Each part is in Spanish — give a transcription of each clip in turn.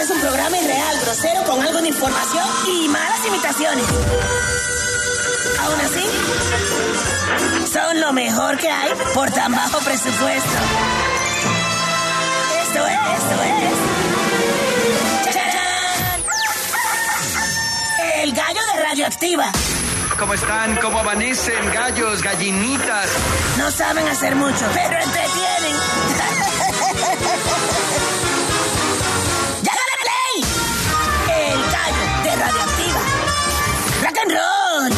Este es un programa irreal, grosero, con algo de información y malas imitaciones. Aún así, son lo mejor que hay por tan bajo presupuesto. Esto es. ¡Chachán! El gallo de Radioactiva. ¿Cómo están? ¿Cómo amanecen? Gallos, gallinitas. No saben hacer mucho, pero entretienen. ¡Ya dale play! El gallo de Radioactiva. ¡Rock and roll!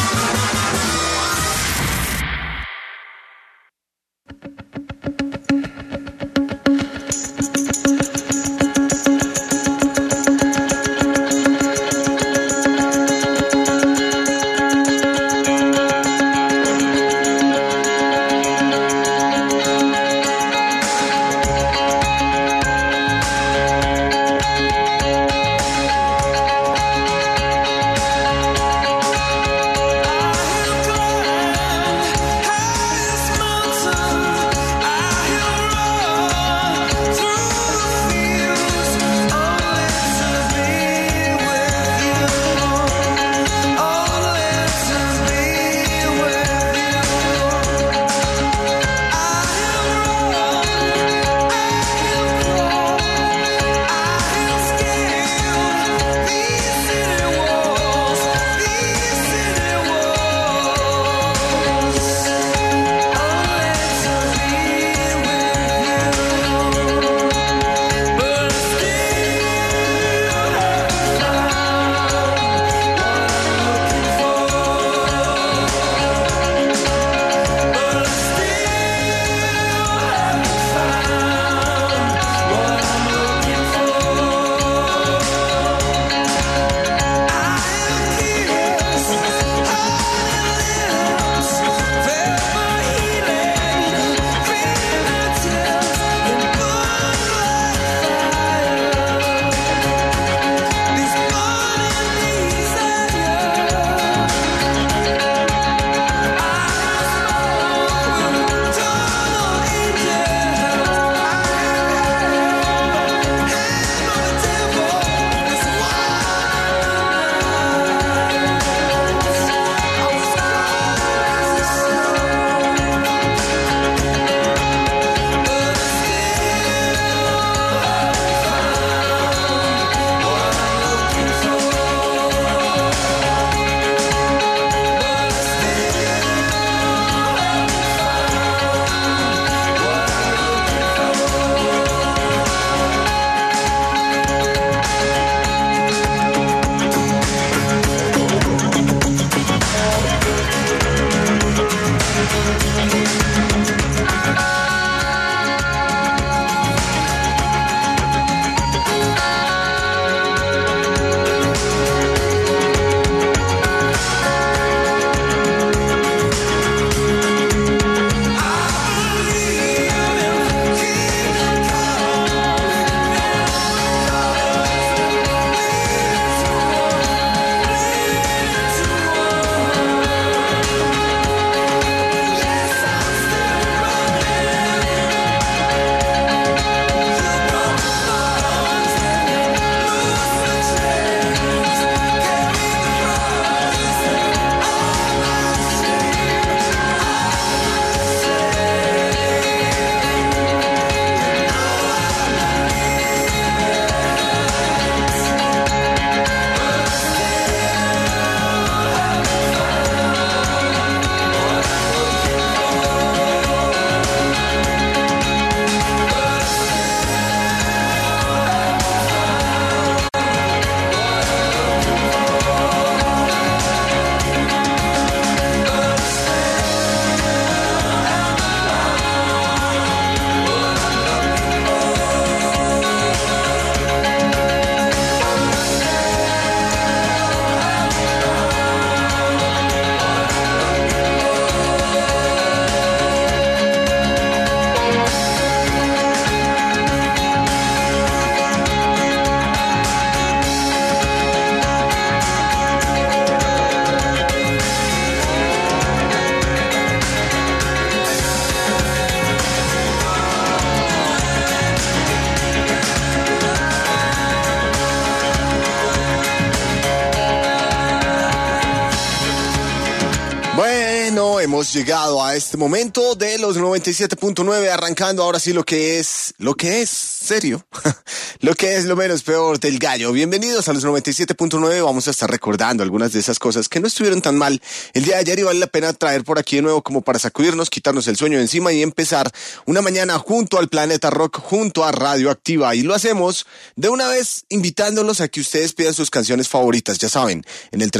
hemos llegado a este momento de los 97.9, arrancando ahora sí lo que es serio, lo que es lo menos peor del gallo. Bienvenidos a los 97.9, vamos a estar recordando algunas de esas cosas que no estuvieron tan mal el día de ayer y vale la pena traer por aquí de nuevo como para sacudirnos, quitarnos el sueño de encima y empezar una mañana junto al Planeta Rock, junto a Radioactiva. Y lo hacemos de una vez invitándolos a que ustedes pidan sus canciones favoritas, ya saben, en el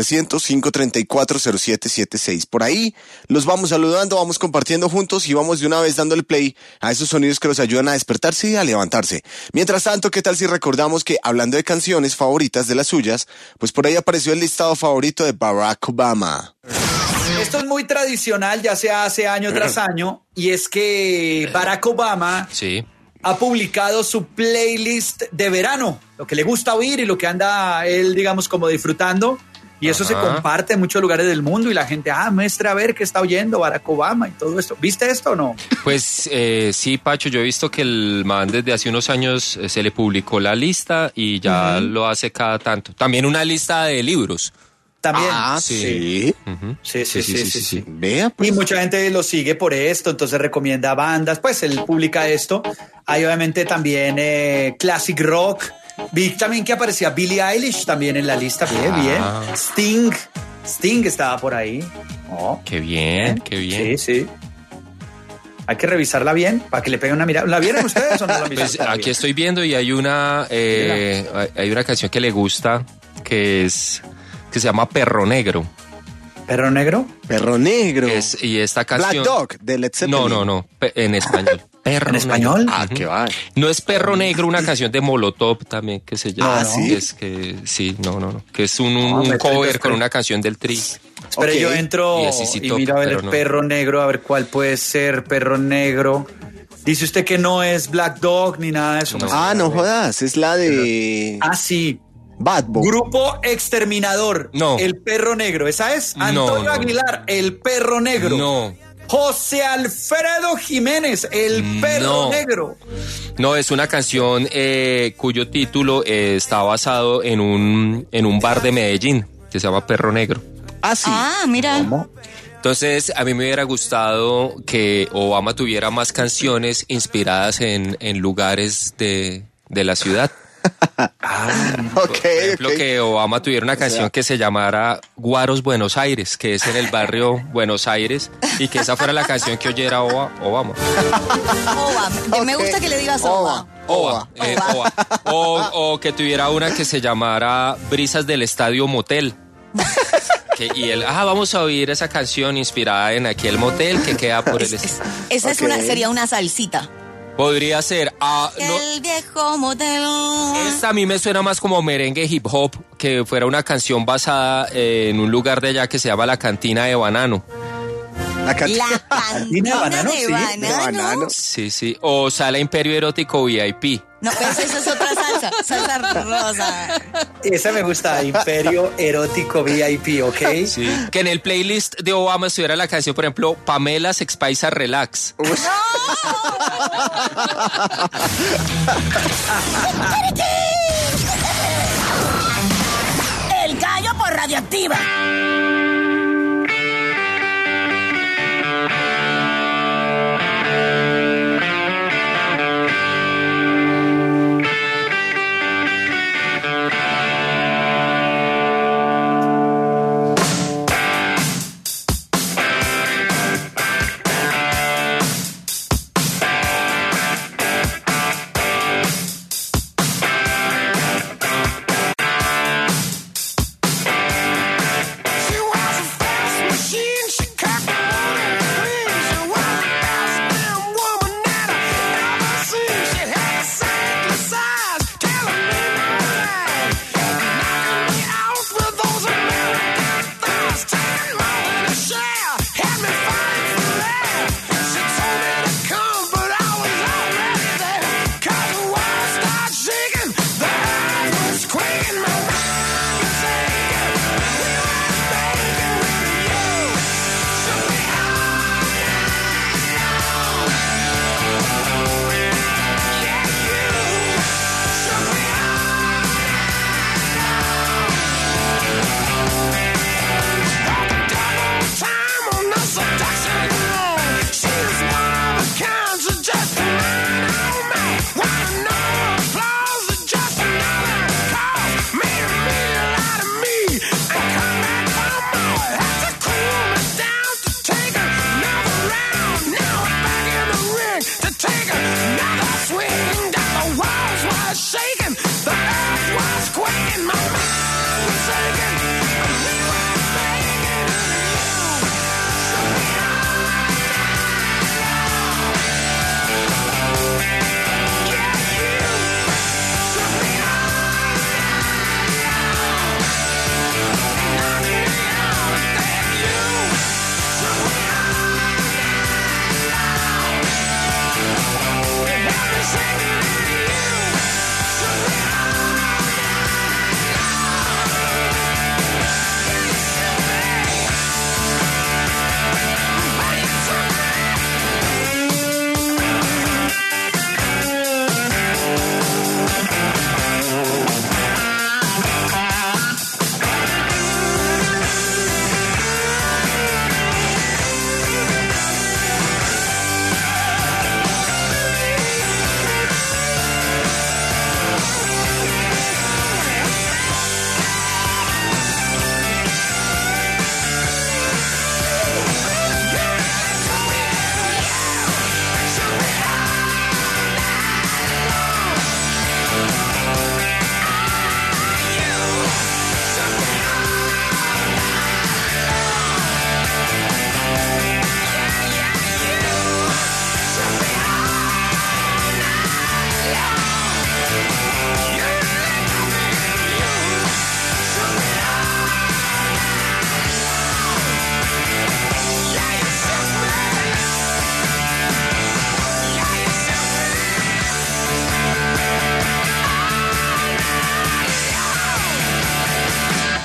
300-534-0776. Por ahí los vamos saludando, vamos compartiendo juntos y vamos de una vez dándole play a esos sonidos que los ayudan a despertarse y a levantarse. Mientras tanto, ¿qué tal si recordamos que, hablando de canciones favoritas de las suyas, pues por ahí apareció el listado favorito de Barack Obama? Esto es muy tradicional, ya se hace año tras año, y es que Barack Obama ha publicado su playlist de verano, lo que le gusta oír y lo que anda él, digamos, como disfrutando. Y eso se comparte en muchos lugares del mundo y la gente, muestra a ver qué está oyendo Barack Obama y todo esto. ¿Viste esto o no? Pues sí, Pacho, yo he visto que el man desde hace unos años se le publicó la lista y ya lo hace cada tanto. También una lista de libros. También. Sí. Sí. Vea, pues. Y mucha gente lo sigue por esto, entonces recomienda bandas, pues él publica esto. Hay obviamente también classic rock. Vi también que aparecía Billie Eilish también en la lista. Bien. Sting estaba por ahí. Oh, qué bien. Sí. Hay que revisarla bien para que le peguen una mirada. ¿La vieron ustedes o no la vieron? Pues aquí estoy viendo y hay una canción que le gusta que se llama Perro Negro. ¿Perro Negro? Perro Negro. Y esta canción... Black Dog, de Led Zeppelin. No, en español. Perro ¿En español? Negro. Qué va. No es Perro Negro, una canción de Molotov también que se llama. ¿sí? Que es un cover con una canción del Tri. Espera, yo entro y miro a ver el Perro Negro, a ver cuál puede ser Perro Negro. Dice usted que no es Black Dog ni nada de eso. No jodas, es la de... Sí. Bad Boy. Grupo Exterminador. No. El Perro Negro. ¿Esa es? Antonio Aguilar, El Perro Negro. No. José Alfredo Jiménez, El Perro Negro. No, es una canción cuyo título está basado en un bar de Medellín que se llama Perro Negro. Sí. Mira. ¿Cómo? Entonces, a mí me hubiera gustado que Obama tuviera más canciones inspiradas en lugares de la ciudad. Por ejemplo, que Obama tuviera una canción que se llamara Guaros Buenos Aires, que es en el barrio Buenos Aires, y que esa fuera la canción que oyera Obama. Me gusta que le digas Oba. O que tuviera una que se llamara Brisas del Estadio Motel. Y él, vamos a oír esa canción inspirada en aquel motel que queda por el... Esa sería una salsita. Podría ser. El viejo motel. Esta a mí me suena más como merengue hip hop, que fuera una canción basada en un lugar de allá que se llama La Cantina de Banano. La cantina de banano. Sí. O Sala Imperio Erótico VIP. No, pues esa es otra salsa rosa. Esa me gusta, Imperio Erótico VIP, ¿ok? Sí. Que en el playlist de Obama estuviera la canción, por ejemplo, Pamela Sexpaisa Relax. El gallo por Radioactiva.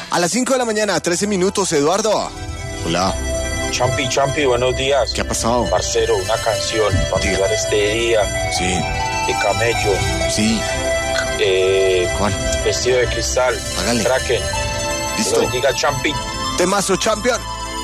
A las 5 de la mañana, 13 minutos, Eduardo. Hola. Champi, buenos días. ¿Qué ha pasado? Parcero, una canción para empezar este día. Sí. De Camello. Sí. ¿Cuál? Vestido de cristal. Hágale. Kraken. Listo. Diga Champi. Temazo, champion.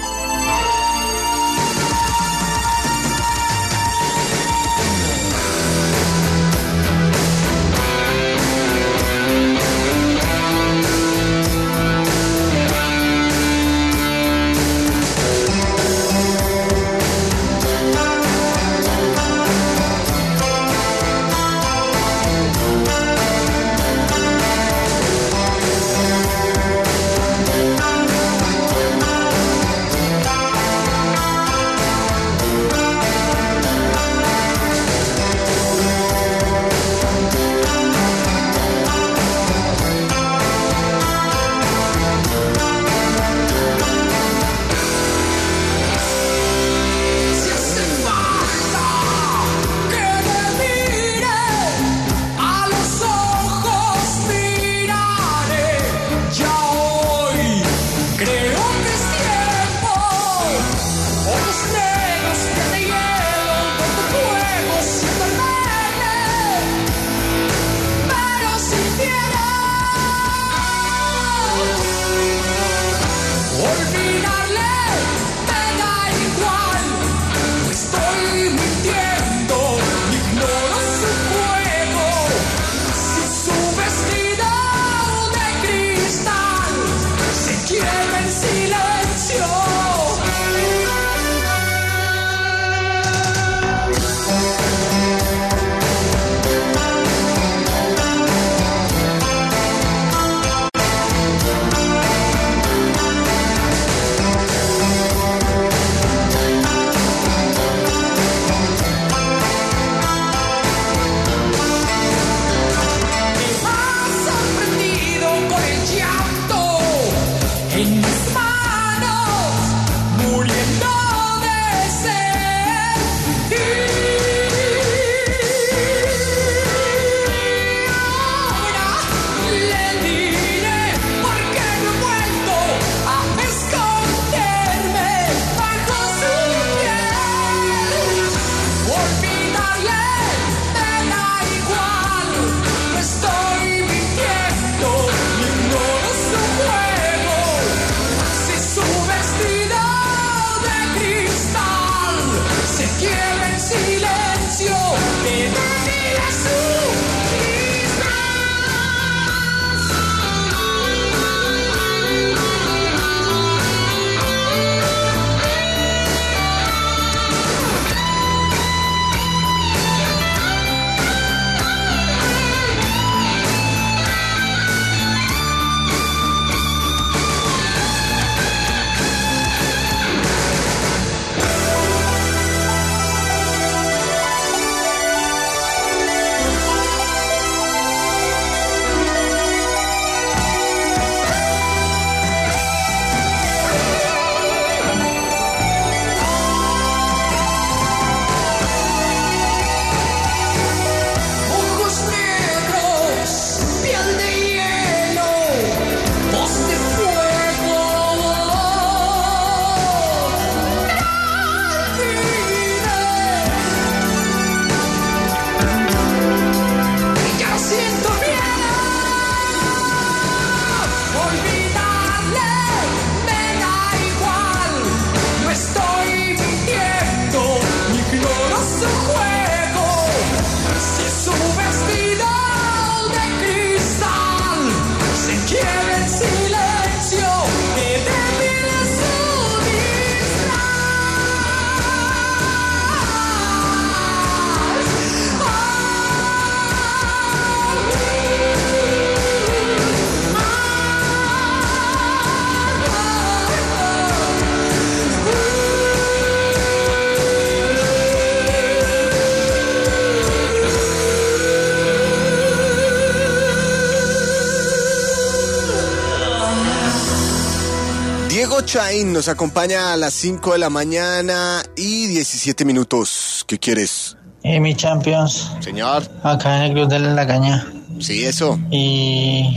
Diego Chaín nos acompaña a las 5 de la mañana y 17 minutos. ¿Qué quieres? Mi Champions. Señor. Acá en el Club de la Caña. Sí, eso. Y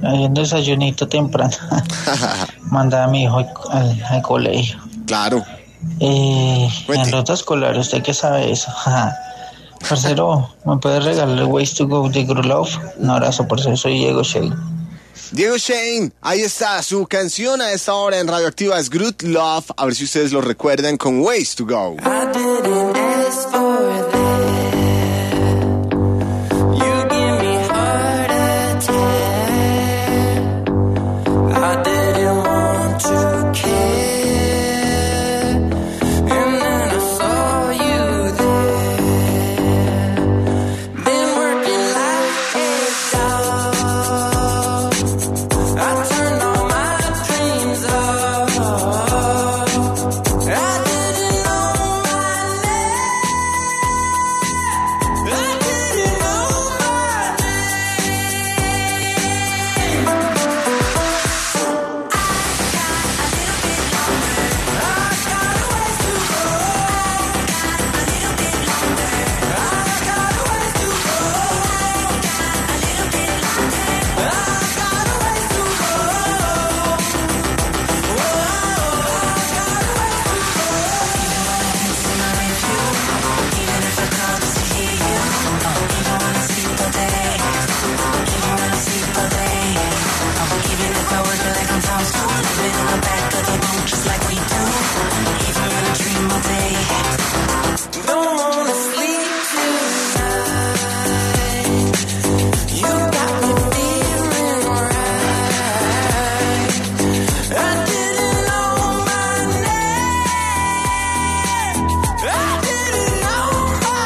Hay un desayunito temprano. Manda a mi hijo al colegio. Claro. En ruta escolar, ¿usted qué sabe eso? Parcero, ¿me puede regalar Ways to Go de Groove Love? Un abrazo, parcero, soy Diego Shane. Diego Shane, ahí está, su canción a esta hora en Radioactiva es Groove Love, a ver si ustedes lo recuerdan con Ways to Go. I didn't ask for that. You give me heart attack. I didn't want to care. And then I saw you there. Been working like a dog. I turned all my dreams off. I didn't know my name. I didn't know my name. Don't wanna sleep tonight. You got me feeling right. I didn't know my name. I didn't know my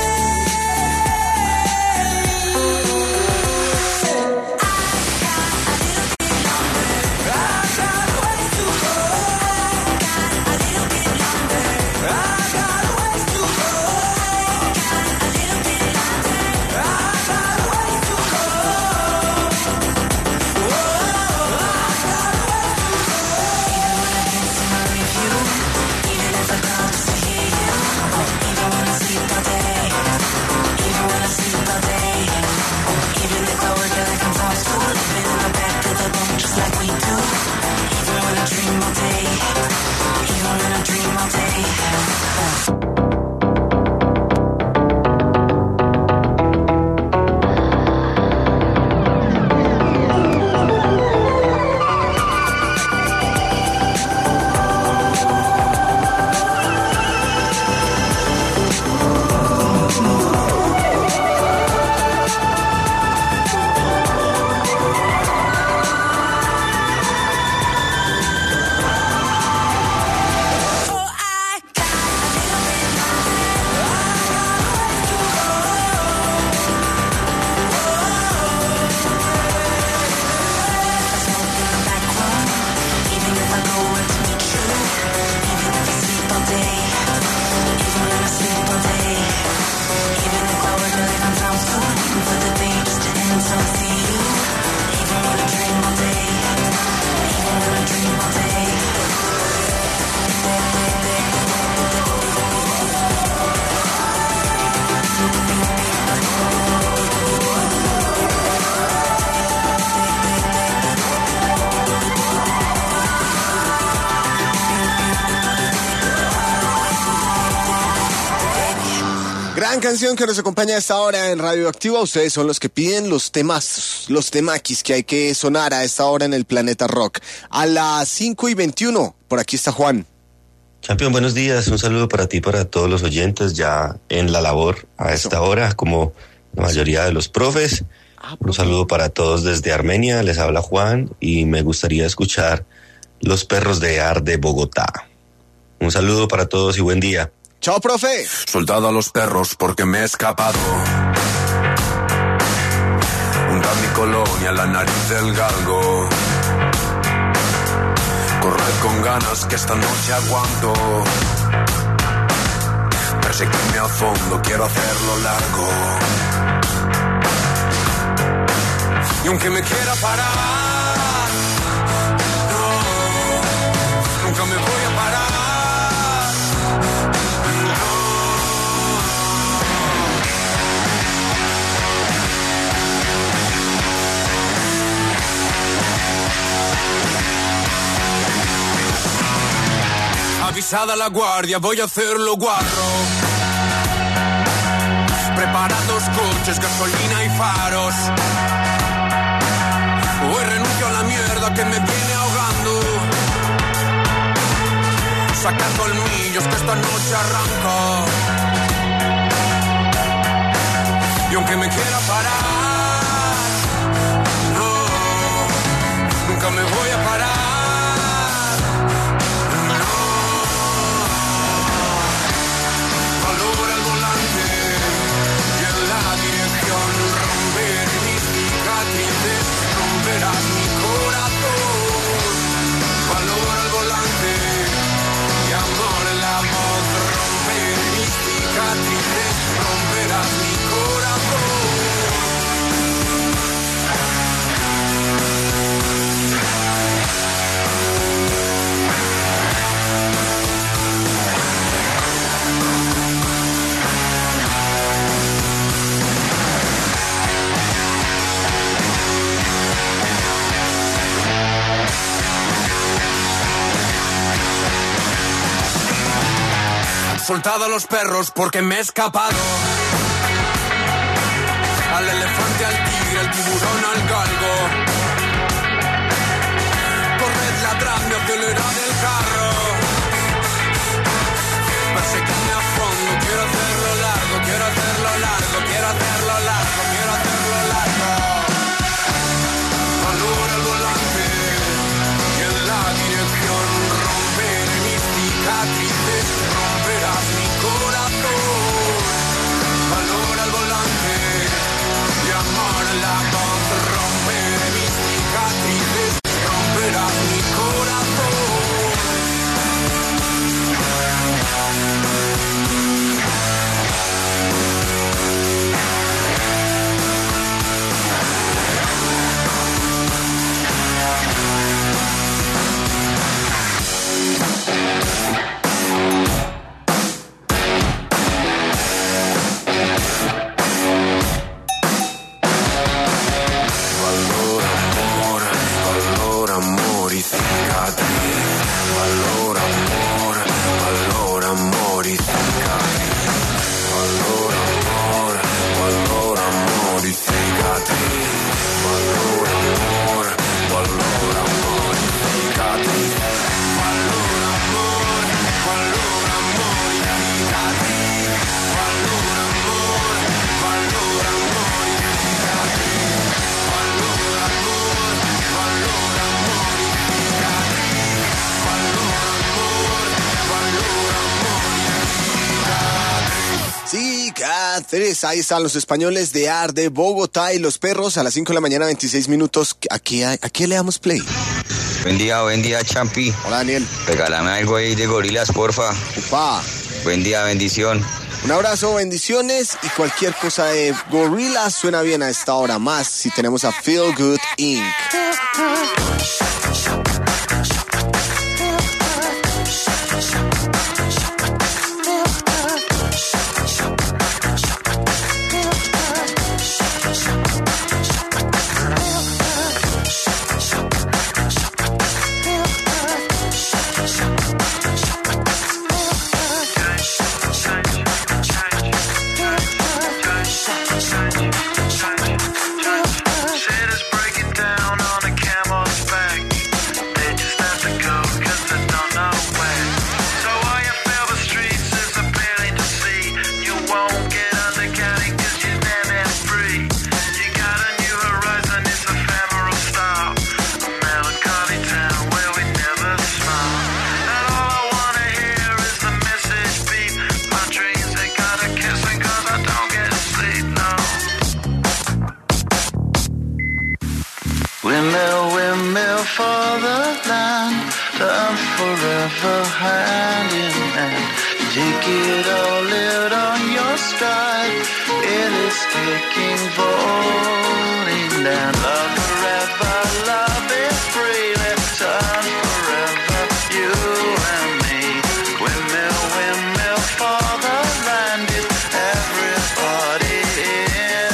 Gran canción que nos acompaña a esta hora en Radioactiva. Ustedes son los que piden los temas, los temakis que hay que sonar a esta hora en el Planeta Rock. A las 5:21, por aquí está Juan. Champion, buenos días. Un saludo para ti y para todos los oyentes ya en la labor a esta hora, como la mayoría de los profes. Un saludo para todos desde Armenia. Les habla Juan y me gustaría escuchar Los Perros de Ar de Bogotá. Un saludo para todos y buen día. Chao, profe. Soldado a los perros porque me he escapado. Hunda mi colonia, la nariz del galgo. Corred con ganas que esta noche aguanto. Perseguirme a fondo, quiero hacerlo largo. Y aunque me quiera parar, no, nunca me voy a parar. alzada la guardia, voy a hacerlo guarro. Preparados coches, gasolina y faros. Hoy renuncio a la mierda que me viene ahogando. Saca colmillos que esta noche arranco. Y aunque me quiera parar, no, nunca me voy a parar. Romperás mi corazón, valor al volante y amor en la voz. Romper mis cicatrices, romperás mi soltado a los perros porque me he escapado. Al elefante, al tigre, al tiburón, al galgo. Corred, ladradme, acelerad el carro. Perseguidme a fondo, quiero hacerlo largo, quiero hacerlo largo, quiero hacerlo largo, quiero hacerlo largo. Valor al volante y en la dirección romper mis cicatrices. Romperás mi corazón, valor al volante y amor en la voz. Romper mis cicatrices, romperás mi corazón. Ahí están los españoles de AR de Bogotá y los perros a las 5 de la mañana, 26 minutos. Aquí le damos play. Buen día, Champi. Hola, Daniel. Regálame algo ahí de Gorilas, porfa. Upa. Buen día, bendición. Un abrazo, bendiciones y cualquier cosa de Gorilas suena bien a esta hora, más si tenemos a Feel Good Inc. Windmill for the land, turn forever hand in hand. Take it all, live on your stride. It is taking, falling down. Love forever, love is free. Let's turn forever, you and me. Windmill for the land, is everybody in.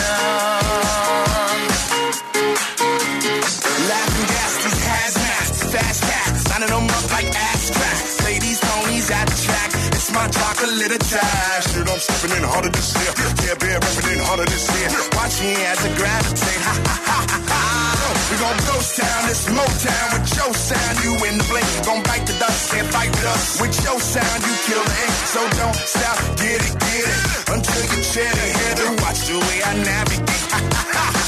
Laughing gas, these hazmats, fast cats, signing them up like ass tracks. Say these ponies shot track. It's my chocolate attack. Shit, I'm stepping in harder this year. Yeah, been repping in harder this year. Watch me as I gravitate. Ha ha ha ha ha. We gon' ghost town, this Motown with your sound. You in the blink, gon' bite the dust, can't fight with us. With your sound, you kill the ink, so don't stop, get it, until you chin it. Hit it, watch the way I navigate. Ha ha ha ha.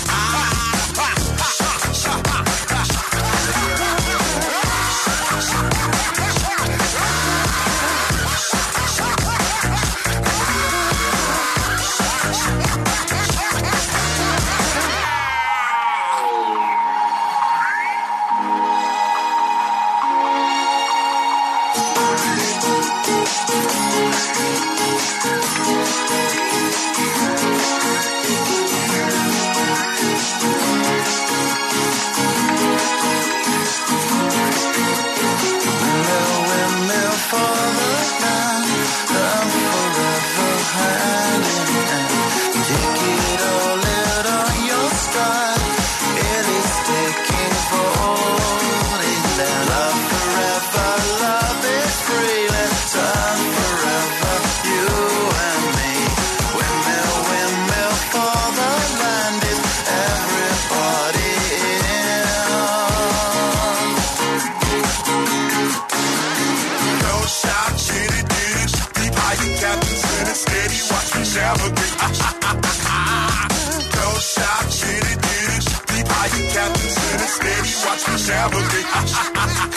Navigate.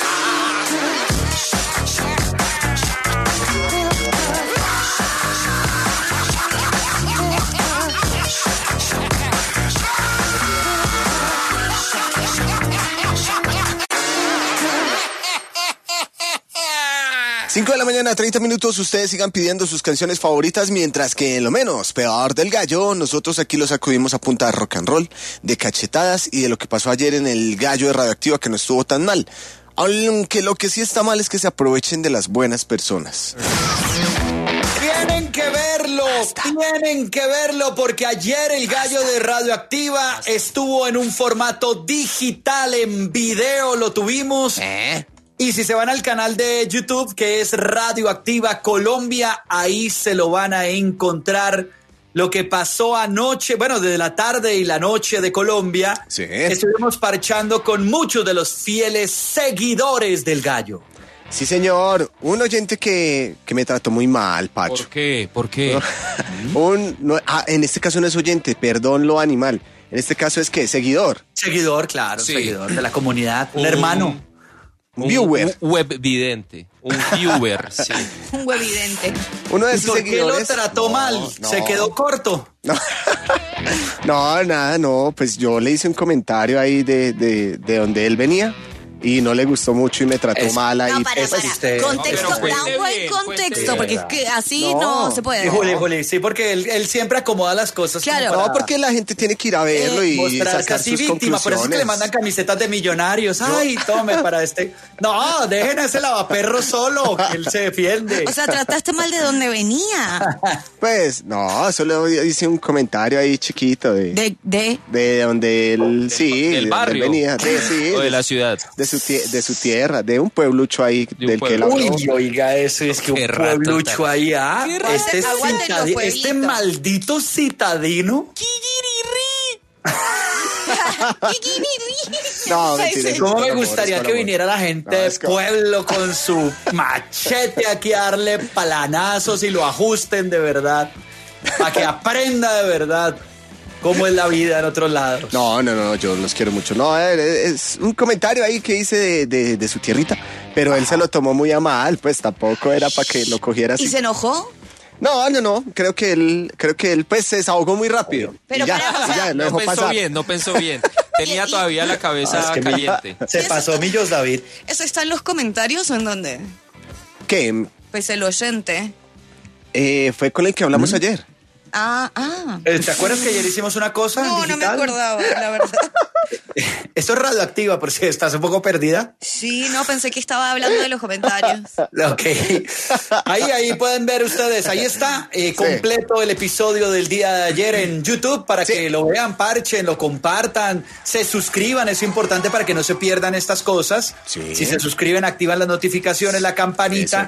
5 de la mañana, 30 minutos, ustedes sigan pidiendo sus canciones favoritas, mientras que en lo menos peor del gallo, nosotros aquí los acudimos a punta de rock and roll, de cachetadas y de lo que pasó ayer en el gallo de Radioactiva, que no estuvo tan mal. Aunque lo que sí está mal es que se aprovechen de las buenas personas. Tienen que verlo, porque ayer el gallo de Radioactiva estuvo en un formato digital, en video lo tuvimos. Y si se van al canal de YouTube, que es Radioactiva Colombia, ahí se lo van a encontrar. Lo que pasó anoche, bueno, desde la tarde y la noche de Colombia, sí. Estuvimos parchando con muchos de los fieles seguidores del gallo. Sí, señor. Un oyente que me trató muy mal, Pacho. ¿Por qué? En este caso no es oyente, perdón lo animal. En este caso es ¿qué? Seguidor. Seguidor, claro, sí. Seguidor de la comunidad, un hermano. Un viewer. Un webvidente. Un viewer, sí. Un webvidente. Uno de esos seguidores. ¿Por qué lo trató mal? ¿Se quedó corto? No, pues yo le hice un comentario ahí de donde él venía y no le gustó mucho y me trató mal ahí. No, para. Contexto, da un buen contexto, porque es que así no se puede. Híjole, sí, porque él siempre acomoda las cosas. Claro. No, porque la gente tiene que ir a verlo y sacar sus conclusiones. Por eso es que le mandan camisetas de millonarios. Ay, tome para este. No, dejen a ese lavaperro solo, que él se defiende. O sea, trataste mal de donde venía. Pues, no, solo hice un comentario ahí chiquito de donde él, sí, del barrio, donde él venía, o de la ciudad. De su tierra, de un pueblucho ahí del que él habló. Uy, oiga, eso es que un pueblucho ahí, este maldito citadino. No, mentira. ¿Cómo me gustaría que viniera la gente de pueblo con su machete aquí a darle palanazos y lo ajusten de verdad, para que aprenda de verdad cómo es la vida en otros lados? No, yo los quiero mucho. No, es un comentario ahí que hice de su tierrita, pero él se lo tomó muy a mal, pues tampoco era para que lo cogiera así. ¿Y se enojó? No, creo que él pues se desahogó muy rápido. Pero no pensó bien. Tenía todavía la cabeza caliente. Se pasó Millos, David. ¿Eso está en los comentarios o en dónde? ¿Qué? Pues el oyente. Fue con el que hablamos ayer. ¿Te acuerdas que ayer hicimos una cosa digital? No me acordaba, la verdad. Esto es Radioactiva, por si estás un poco perdida. Sí, no, pensé que estaba hablando de los comentarios. Ok. Ahí pueden ver ustedes. Ahí está completo el episodio del día de ayer en YouTube para que lo vean, parchen, lo compartan, se suscriban. Es importante para que no se pierdan estas cosas. Sí. Si se suscriben, activan las notificaciones, la campanita. Eso.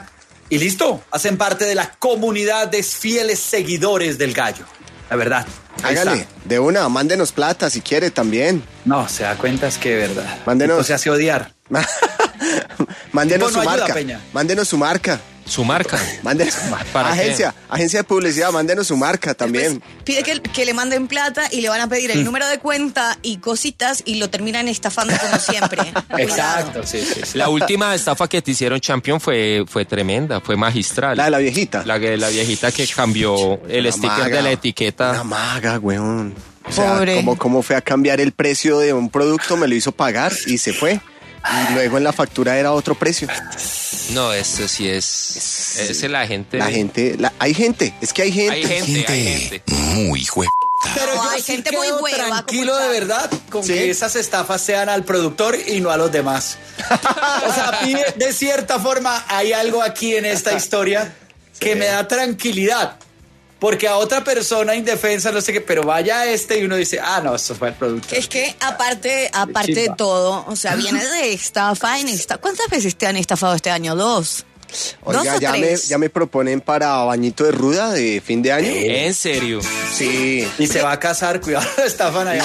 Y listo, hacen parte de la comunidad de fieles seguidores del Gallo. La verdad. Hágale, de una, mándenos plata si quiere también. No, se da cuenta es que de verdad. Mándenos. Se hace odiar. Mándenos su ayuda, marca. Peña. Mándenos su marca. Su marca. Mándenos. ¿Para agencia de publicidad, mándenos su marca también. Pide que le manden plata y le van a pedir el número de cuenta y cositas y lo terminan estafando como siempre. Exacto, sí. La última estafa que te hicieron, Champion, fue tremenda, fue magistral. La de la viejita. La viejita que cambió el Una sticker maga, de la etiqueta. Una maga, weón. O sea, Pobre. como fue a cambiar el precio de un producto, me lo hizo pagar y se fue. Y luego en la factura era otro precio. No, eso sí es la gente. Hay gente, es que hay gente. Hay gente. Muy Pero No, yo hay sí gente quedo muy hueva, tranquilo como de tal. verdad con ¿Sí? que esas estafas sean al productor y no a los demás. O sea, a mí de cierta forma hay algo aquí en esta historia que me da tranquilidad. Porque a otra persona indefensa, no sé qué, pero vaya y uno dice, no, eso fue el productor. Es que aparte de todo, o sea, viene de estafa en esta. ¿Cuántas veces te han estafado este año? 2. Oiga, 2 o ya 3. me proponen para bañito de ruda de fin de año. ¿En serio? Sí. Y se va a casar, cuidado, lo estafan allá.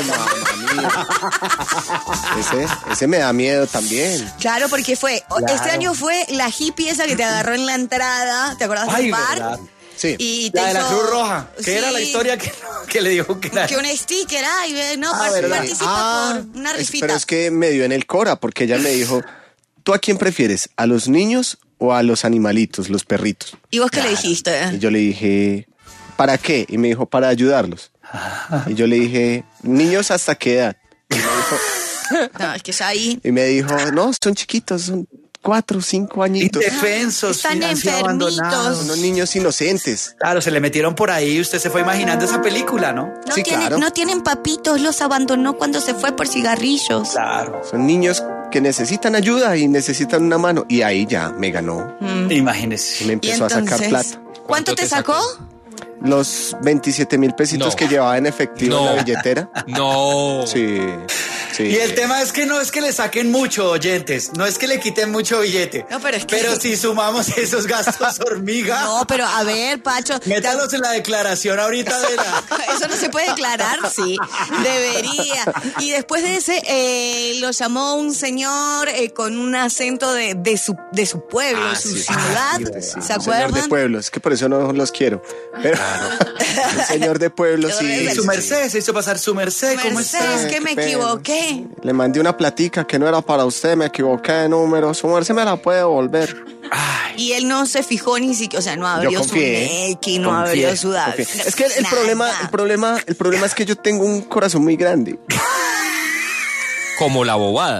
Ese me da miedo también. Claro, porque este año fue la hippie esa que te agarró en la entrada, ¿te acordás del bar? ¿verdad? Sí. Y te La de la hizo- Cruz Roja, que Sí, era la historia que le dijo que era. que un sticker, no, ¿verdad? participa por una rifita. Pero es que me dio en el Cora porque ella me dijo, ¿tú a quién prefieres? ¿A los niños o a los animalitos, los perritos? ¿Y vos qué le dijiste? Y yo le dije, ¿para qué? Y me dijo, para ayudarlos. Y yo le dije, ¿niños hasta qué edad? No, es que ya ahí Y me dijo, no, son chiquitos, son 4 o 5 añitos. Indefensos, están así abandonados. enfermitos. Unos niños inocentes. Claro, se le metieron por ahí y usted se fue imaginando esa película, ¿no? Sí, claro. No tienen papitos, los abandonó cuando se fue por cigarrillos. Claro. Son niños que necesitan ayuda y necesitan una mano. Y ahí ya me ganó. Imagínese. Y me Y empezó a sacar entonces, plata. ¿Cuánto te sacó? Los 27,000 pesitos No. que llevaba en efectivo No. en la billetera. No. Sí. Y el tema es que no es que le saquen mucho, oyentes, no es que le quiten mucho billete. No, pero es que- Pero si sumamos esos gastos hormiga, No, pero a ver, Pacho. métalos en la declaración ahorita de la... Eso no se puede declarar, sí. Debería. Y después de ese, lo llamó un señor con un acento de su pueblo, su ciudad. ¿Se Señor acuerdan? de pueblo, es que por eso no los quiero. Pero, el señor de pueblo, sí. Y su merced, se hizo pasar su merced, ¿cómo Mercedes, está? que me Qué pena. equivoqué. Le mandé una platica que no era para usted, me equivoqué de número. Su merced me la puede devolver. Y él no se fijó ni siquiera, o sea, no abrió su confié, Neki, no abrió su Confié. David. Es que el problema es que yo tengo un corazón muy grande. Como la bobada.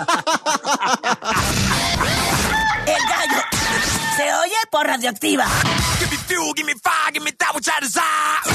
El Gallo se oye por Radioactiva. Give me fuel, give me fire, give me that which I desire.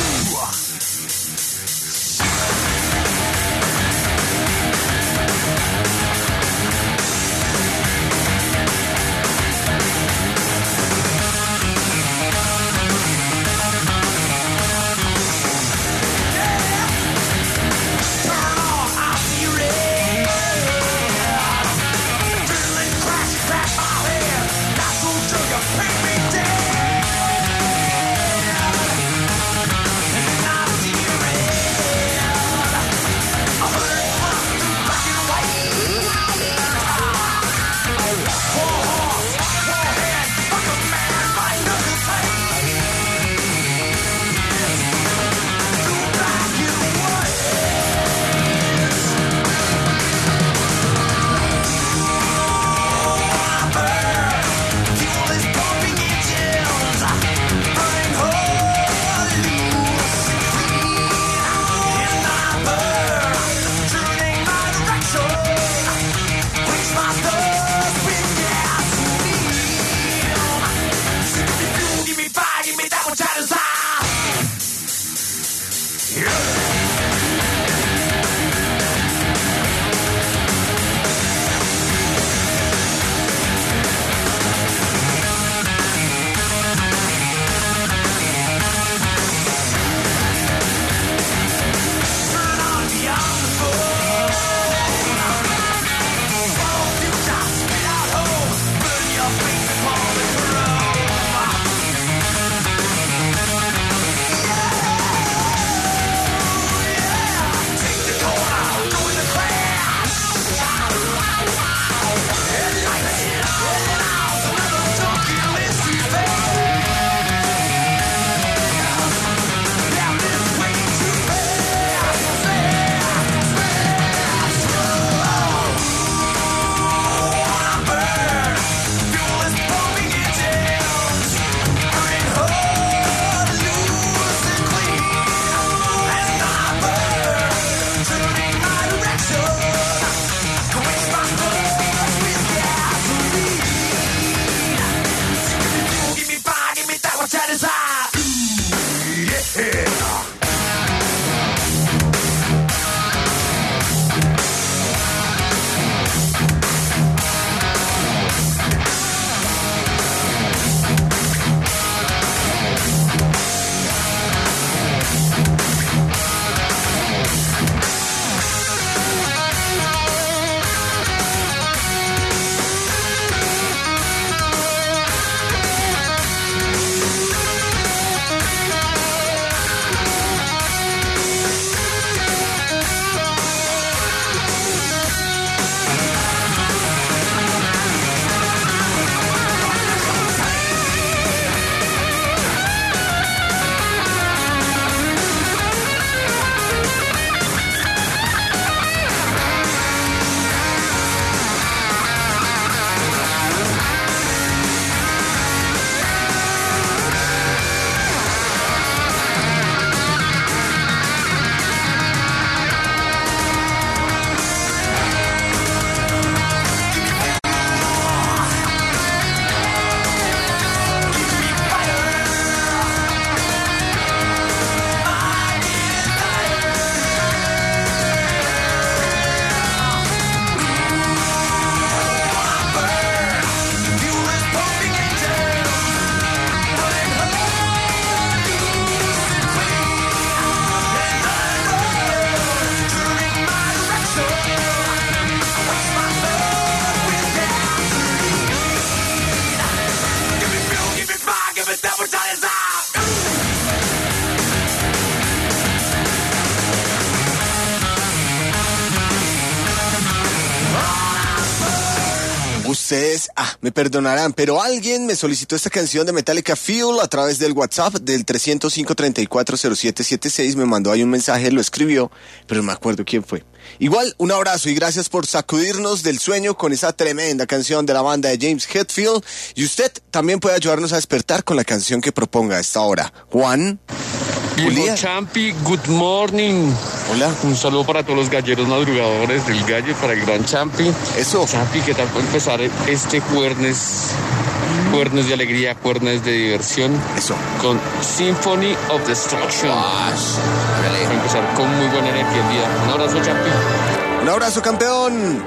Ustedes, me perdonarán, pero alguien me solicitó esta canción de Metallica Fuel a través del WhatsApp del 305-340776. Me mandó ahí un mensaje, lo escribió, pero no me acuerdo quién fue. Igual, un abrazo y gracias por sacudirnos del sueño con esa tremenda canción de la banda de James Hetfield. Y usted también puede ayudarnos a despertar con la canción que proponga a esta hora. Juan. Viejo Champi, good morning. Hola. Un saludo para todos los galleros madrugadores del gallo y para el gran Champi. Eso. Champi, ¿qué tal puede empezar este jueves? Jueves de alegría, jueves de diversión. Eso. Con Symphony of Destruction. Para empezar con muy buena energía el día. Un abrazo, Champi. Un abrazo, campeón.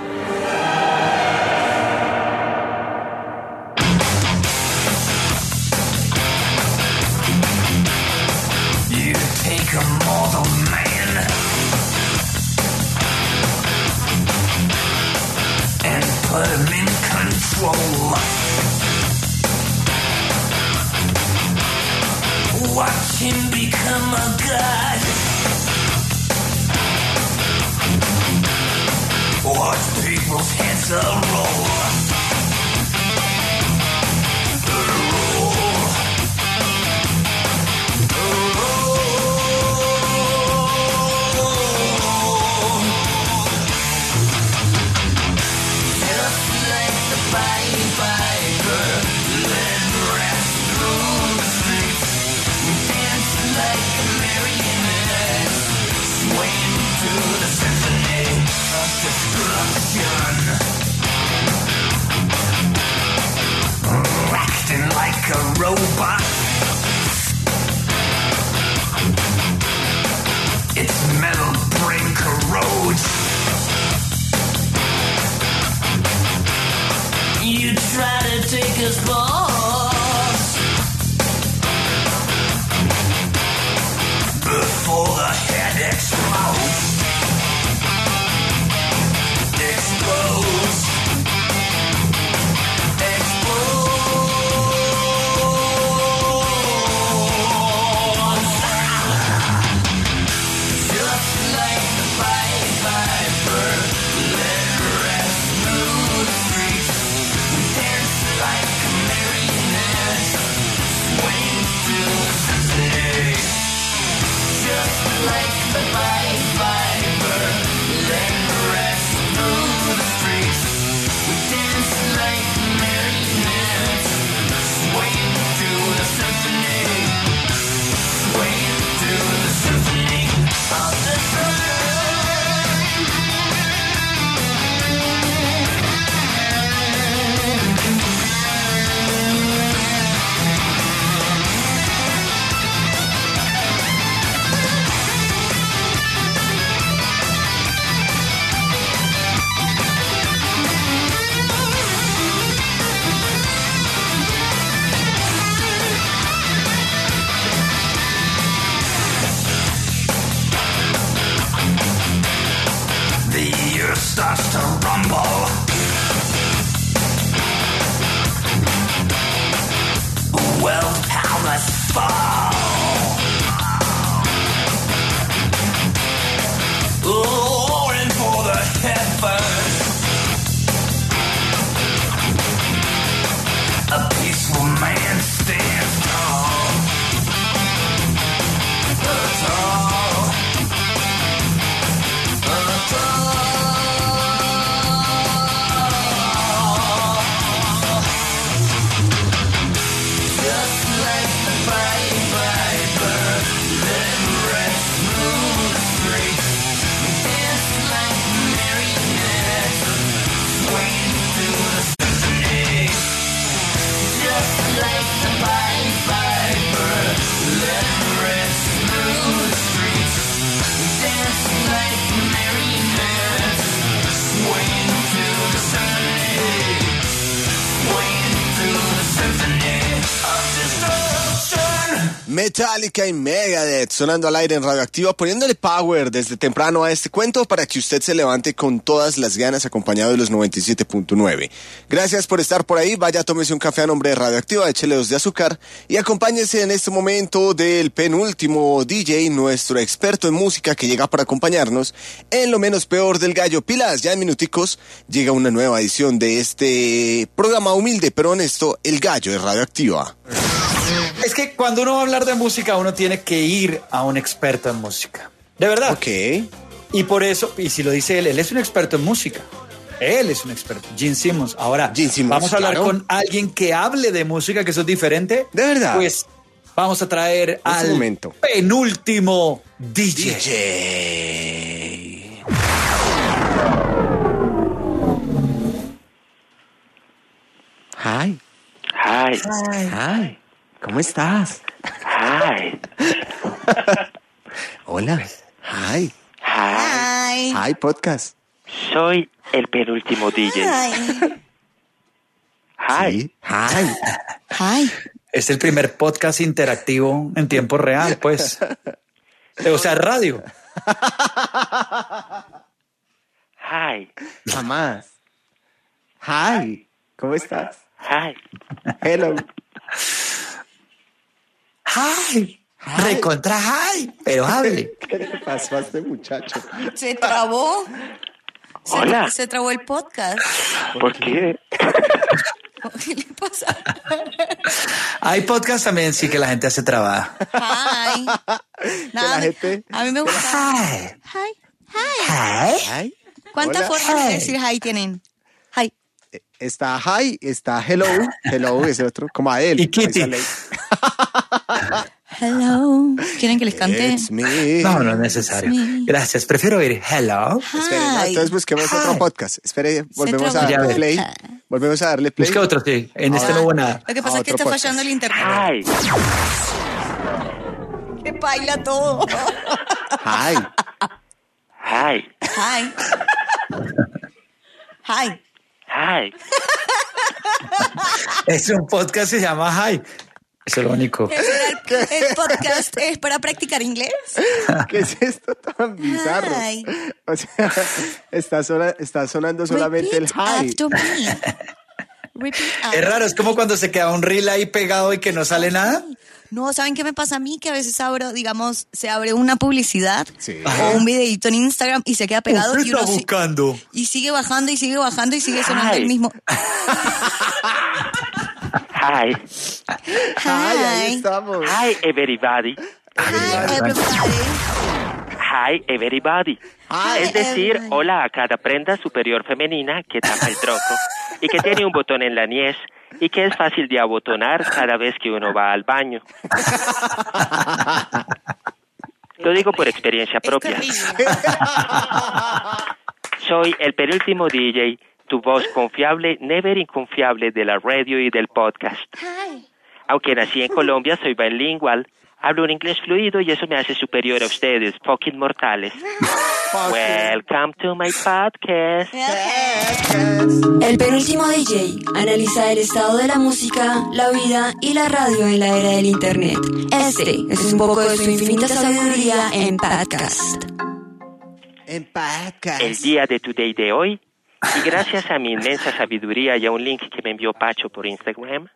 A mortal man and put him in control. Watch him become a god. Watch people's heads roll. Acting like a robot. Its metal brain corrodes. You try to take us boss before the head explodes. Explodes. Like a Metallica y Megadeth sonando al aire en Radioactiva, poniéndole power desde temprano a este cuento para que usted se levante con todas las ganas, acompañado de los 97.9. Gracias por estar por ahí. Vaya, tómese un café a nombre de Radioactiva, échele 2 de azúcar y acompáñese en este momento del penúltimo DJ, nuestro experto en música, que llega para acompañarnos en lo menos peor del gallo. Pilas, ya en minuticos llega una nueva edición de este programa humilde pero honesto, El Gallo de Radioactiva. Es que cuando uno va a hablar de música, uno tiene que ir a un experto en música. De verdad. Ok. Y por eso, y si lo dice él es un experto en música. Él es un experto. Gene Simmons. Ahora, vamos a hablar con alguien que hable de música, que eso es diferente. De verdad. Pues vamos a traer al penúltimo DJ. Hi. Hi. Hi. ¿Cómo estás? Hi. Hola. Hi. Hi. Hi, podcast. Soy el penúltimo DJ. Hi. Sí. Hi. Hi. Es el primer podcast interactivo en tiempo real, pues. O sea, radio. Hi. Jamás. Hi. ¿Cómo estás? Hi. Hello. Hi. Recontra hi. Pero hable. ¿Qué le pasó a este muchacho? Se trabó. Hola. Se trabó el podcast. ¿Por qué? ¿Qué le pasa? Hay podcast también, sí, que la gente hace trabajo. Hi. Nada, la gente... A mí me gusta. Hi. ¿Cuántas Hola. formas de decir hi tienen? Hi. Está hi, está hello. Hello es el otro, como a él. Y Kitty. Hello. ¿Quieren que les cante? It's me. No, no es necesario. Gracias. Prefiero oír hello. Espere, no, entonces busquemos otro podcast. Espere, volvemos a trabó. darle play. Volvemos a darle play. Busca otro, sí. En este no hubo nada. Lo que pasa es que está Otro podcast. fallando el internet. Hi. Que baila todo. Hi. Hi. Hi. Hi. Hi. Es un podcast que se llama Hi. Eso es lo único. El podcast es para practicar inglés. ¿Qué es esto tan bizarro? Hi. O sea, está sonando solamente Repeat el hi. after me. Repeat after Es raro, es como cuando se queda un reel ahí pegado y que no sale nada. No, ¿saben qué me pasa a mí? Que a veces abro, digamos, se abre una publicidad Sí. o un videito en Instagram y se queda pegado Usted y uno está buscando. y sigue bajando y sigue bajando y sigue sonando Hi. el mismo. Hi. Hi, ahí Hi. estamos. Hi, everybody. Hi, everybody. Hi, everybody. Hi, Es decir, everybody. hola a cada prenda superior femenina que tapa el tronco y que tiene un botón en la niez y que es fácil de abotonar cada vez que uno va al baño. Lo digo por experiencia propia. Soy el penúltimo DJ, tu voz confiable, never inconfiable de la radio y del podcast. Aunque nací en Colombia, soy bilingual, hablo un inglés fluido y eso me hace superior a ustedes, fucking mortales. Welcome to my podcast. El penúltimo DJ analiza el estado de la música, la vida y la radio en la era del internet. Este es un poco de su infinita sabiduría en podcast. El día de Today de hoy, y gracias a mi inmensa sabiduría y a un link que me envió Pacho por Instagram,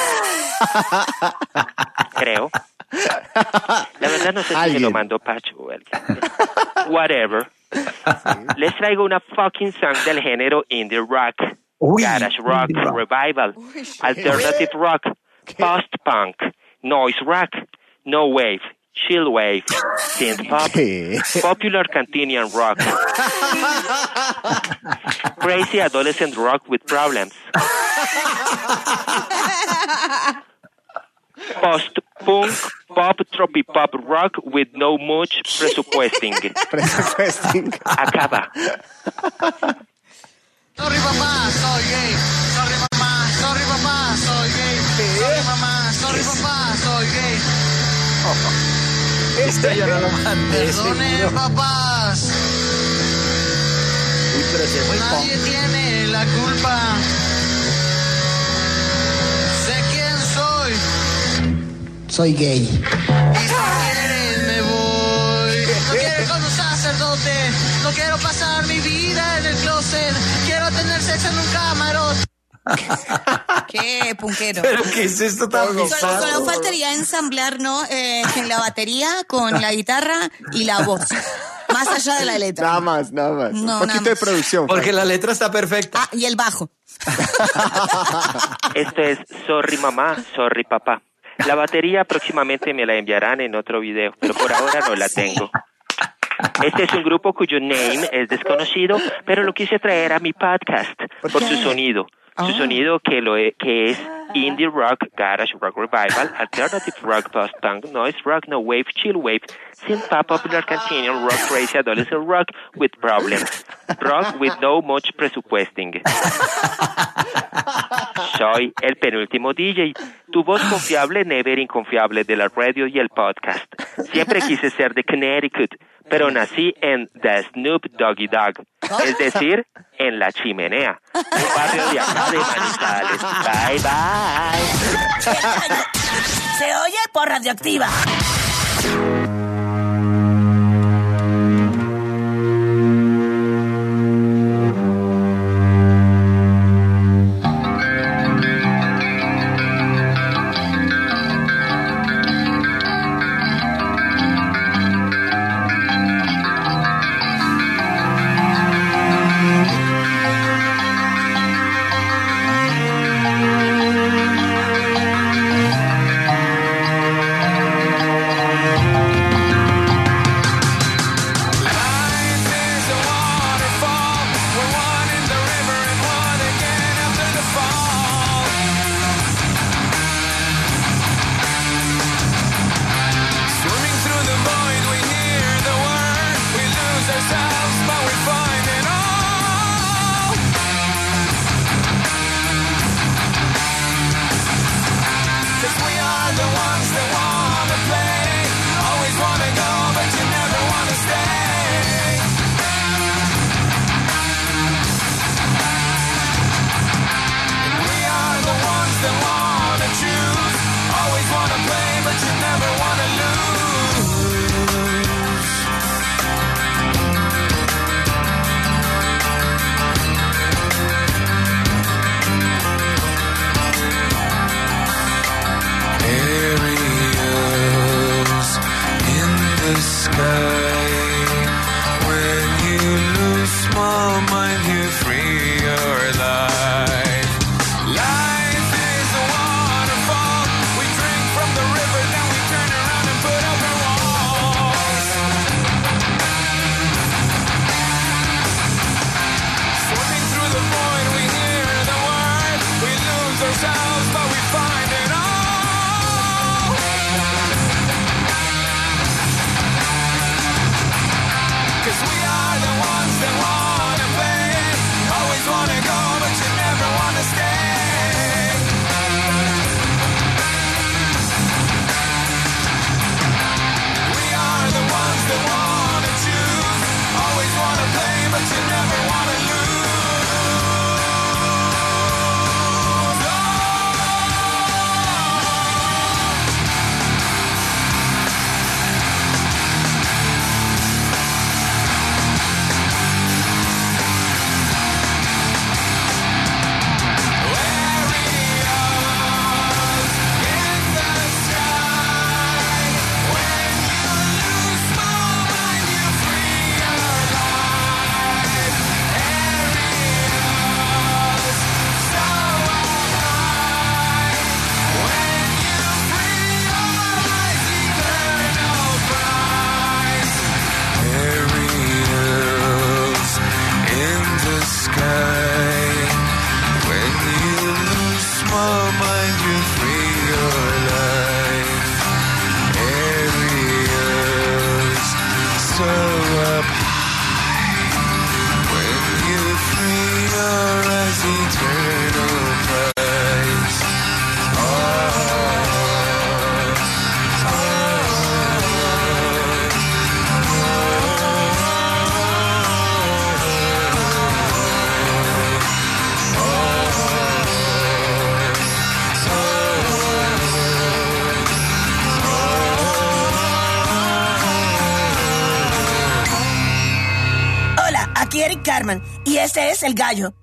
creo. La verdad no sé si me lo mandó Pacho o alguien. Whatever. Les traigo una fucking song del género indie rock, garage rock, revival, alternative rock, post-punk, noise rock, no wave, chill wave, synth pop, popular Cantinian rock, crazy adolescent rock with problems, post-punk, pop, tropipop rock with no much presupuesting. Acaba. Sorry mamá, soy gay. Sorry mamá, soy gay. Sorry mamá, papá, soy gay. Este yo no lo mandé. Perdone papás. Uy, pero se fue Nadie tiene la culpa. Sé quién soy. Soy gay. Y si quieres me voy. No quiero con un sacerdote. No quiero pasar mi vida en el closet. Quiero tener sexo en un camarote. Qué punquero. ¿Pero qué es esto tan bizarro? Solo faltaría ensamblar, ¿no? La batería con la guitarra y la voz. Más allá de la letra. Nada más. No, Un nada poquito de más. producción. Porque la letra está perfecta. Ah, y el bajo. Esto es Sorry Mamá, Sorry Papá. La batería próximamente me la enviarán en otro video, pero por ahora no la tengo. Este es un grupo cuyo name es desconocido, pero lo quise traer a mi podcast por su sonido. Su sonido que es indie rock, garage rock revival, alternative rock, post-punk, noise rock, no wave, chill wave, synth pop, popular cantina, rock crazy, adolescent rock with problems, rock with no much presupuesting. Soy el penúltimo DJ, tu voz confiable, never inconfiable de la radio y el podcast. Siempre quise ser de Connecticut, pero nací en The Snoop Doggy Dog, es decir, en La Chimenea, un barrio de acá de Manizales. Bye, bye. Se oye por Radioactiva. Carman y este es El Gallo.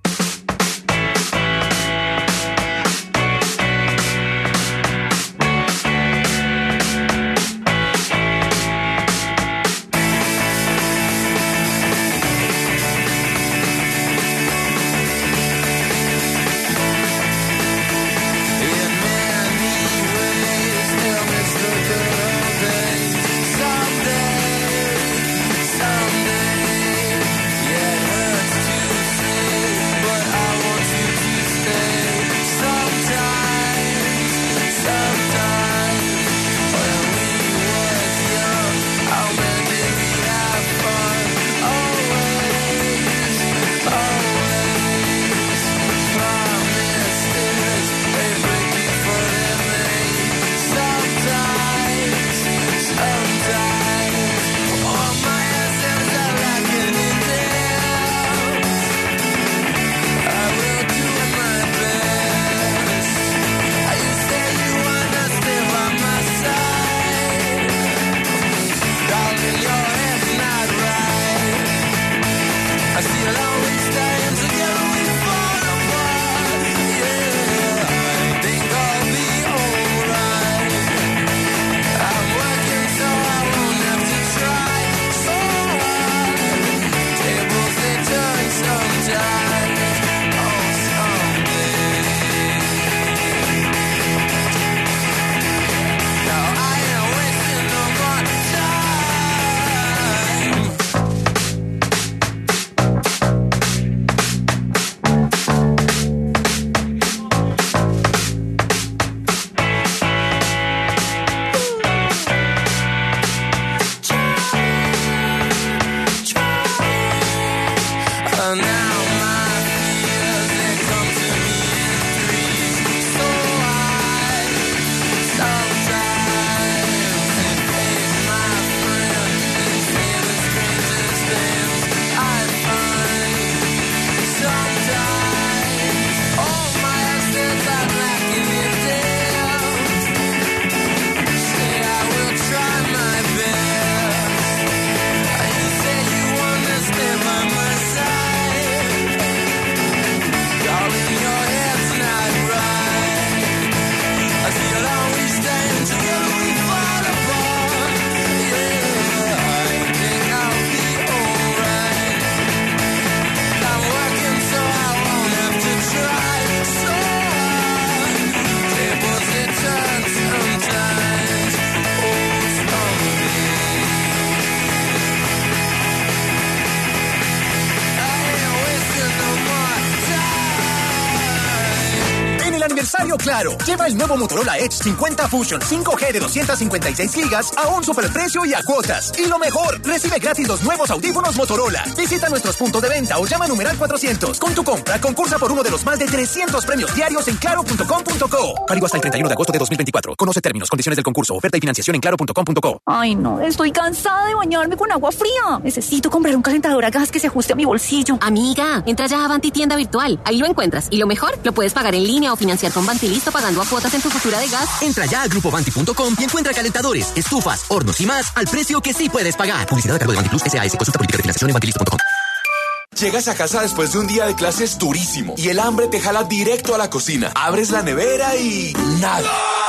Claro, lleva el nuevo Motorola Edge 50 Fusion 5G de 256 gigas a un superprecio y a cuotas. Y lo mejor, recibe gratis los nuevos audífonos Motorola. Visita nuestros puntos de venta o llama numeral 400. Con tu compra, concursa por uno de los más de 300 premios diarios en claro.com.co. Válido hasta el 31 de agosto de 2024. Conoce términos, condiciones del concurso, oferta y financiación en claro.com.co. Ay, no, estoy cansada de bañarme con agua fría. Necesito comprar un calentador a gas que se ajuste a mi bolsillo. Amiga, entra ya a Vanti Tienda Virtual. Ahí lo encuentras. Y lo mejor, lo puedes pagar en línea o financiar con Vanti Listo pagando a cuotas en tu factura de gas. Entra ya a grupovanti.com y encuentra calentadores, estufas, hornos y más al precio que sí puedes pagar. Publicidad a cargo de Vanti Plus SAS. Consulta política de financiación en vantilisto.com. Llegas a casa después de un día de clases durísimo y el hambre te jala directo a la cocina. Abres la nevera y nada.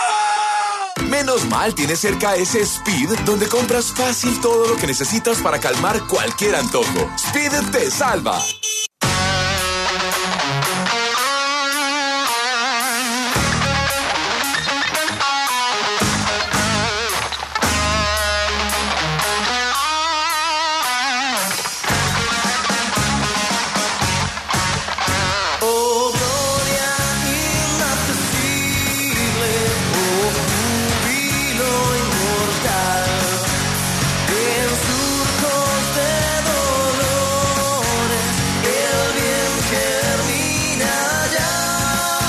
Menos mal tienes cerca ese Speed, donde compras fácil todo lo que necesitas para calmar cualquier antojo. Speed te salva.